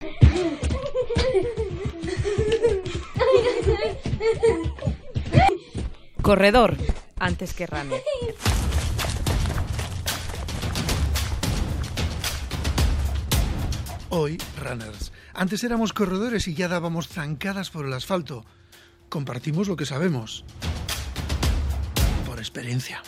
Corredor antes que runner. Hoy, runners. Antes éramos corredores y ya dábamos zancadas por el asfalto. Compartimos lo que sabemos. Por experiencia.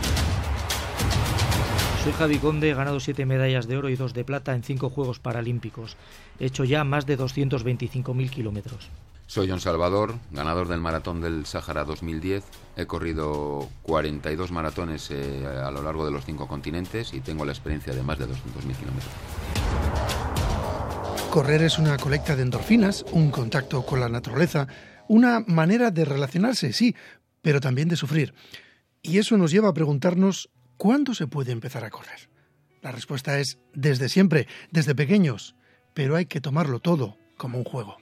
Soy Javi Conde, he ganado 7 medallas de oro y 2 de plata en 5 Juegos Paralímpicos. He hecho ya más de 225.000 kilómetros. Soy John Salvador, ganador del Maratón del Sáhara 2010. He corrido 42 maratones a lo largo de los 5 continentes y tengo la experiencia de más de 200.000 kilómetros. Correr es una colecta de endorfinas, un contacto con la naturaleza, una manera de relacionarse, sí, pero también de sufrir. Y eso nos lleva a preguntarnos, ¿cuándo se puede empezar a correr? La respuesta es desde siempre, desde pequeños, pero hay que tomarlo todo como un juego.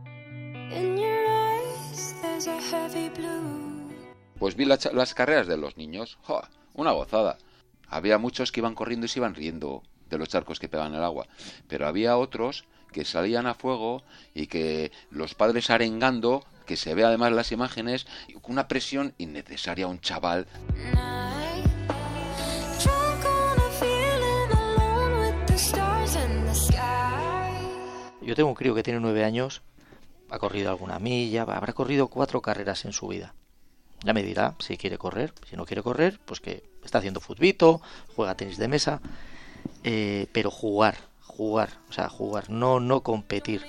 Pues vi las carreras de los niños, ¡oh!, una gozada. Había muchos que iban corriendo y se iban riendo de los charcos que pegan el agua, pero había otros que salían a fuego y que los padres arengando, que se ve además las imágenes, con una presión innecesaria a un chaval. Yo tengo un crío que tiene 9 años, ha corrido alguna milla, habrá corrido 4 carreras en su vida. Ya me dirá si quiere correr, si no quiere correr, pues que está haciendo futbito, juega tenis de mesa, pero jugar, no competir.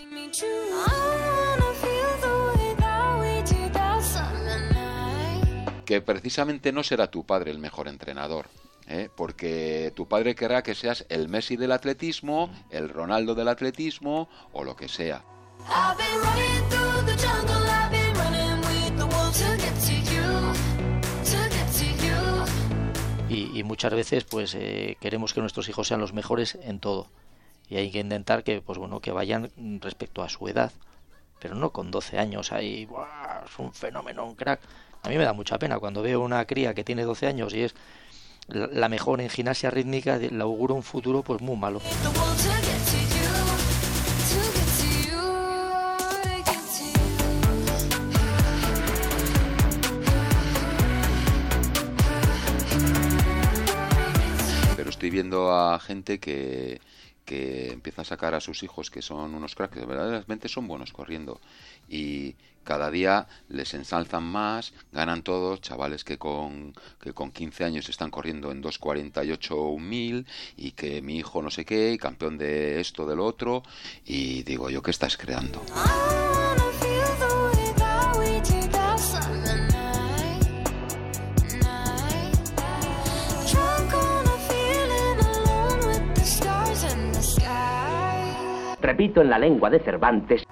Que precisamente no será tu padre el mejor entrenador, porque tu padre querrá que seas el Messi del atletismo, el Ronaldo del atletismo o lo que sea. Y muchas veces pues queremos que nuestros hijos sean los mejores en todo y hay que intentar que que vayan respecto a su edad, pero no con 12 años ahí ¡buah!, es un fenómeno, un crack. A mí me da mucha pena cuando veo una cría que tiene 12 años y es la mejor en gimnasia rítmica, le auguro un futuro pues muy malo. Estoy viendo a gente que empieza a sacar a sus hijos que son unos cracks, que verdaderamente son buenos corriendo y cada día les ensalzan más, ganan todos, chavales que con 15 años están corriendo en 2:48 un 1000 y que mi hijo no sé qué, y campeón de esto, de lo otro, y digo yo, ¿qué estás creando? Repito en la lengua de Cervantes.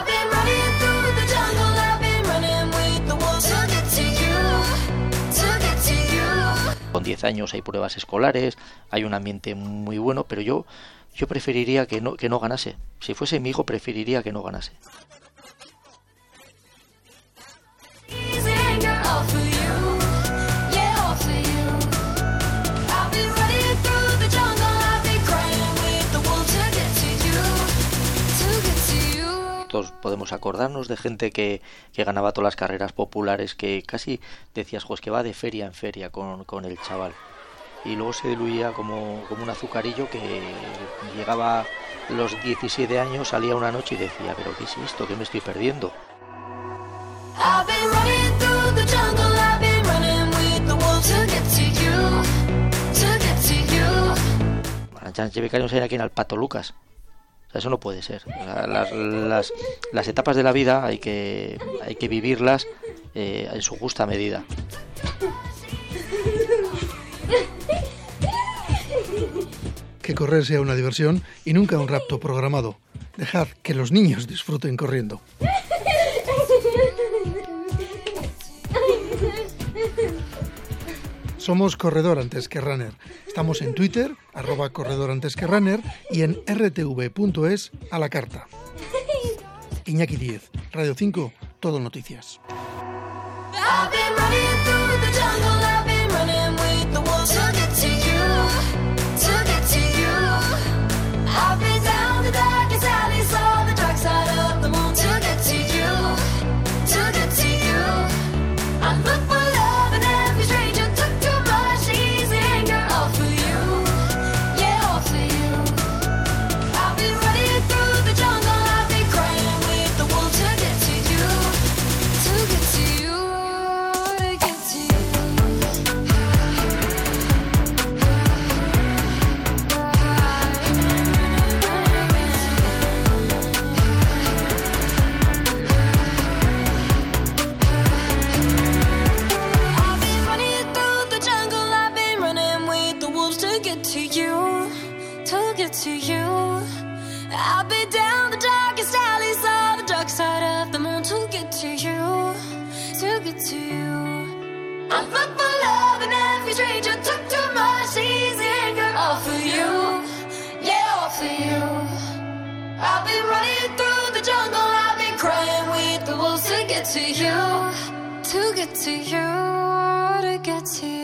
Con 10 años hay pruebas escolares, hay un ambiente muy bueno, pero yo preferiría que no ganase. Si fuese mi hijo, preferiría que no ganase. Todos podemos acordarnos de gente que ganaba todas las carreras populares, que casi decías, pues que va de feria en feria con el chaval. Y luego se diluía como un azucarillo que llegaba a los 17 años, salía una noche y decía, ¿pero qué es esto? ¿Qué me estoy perdiendo? Arantxa Becario se aquí en el Pato Lucas. Eso no puede ser. Las etapas de la vida hay que vivirlas en su justa medida. Que correr sea una diversión y nunca un rapto programado. Dejad que los niños disfruten corriendo. Somos Corredor antes que Runner. Estamos en Twitter, @Corredor antes que Runner, y en rtv.es a la carta. Iñaki Díez, Radio 5, Todo Noticias. I've been down the darkest alley, so get to you, to get to you, to get to you.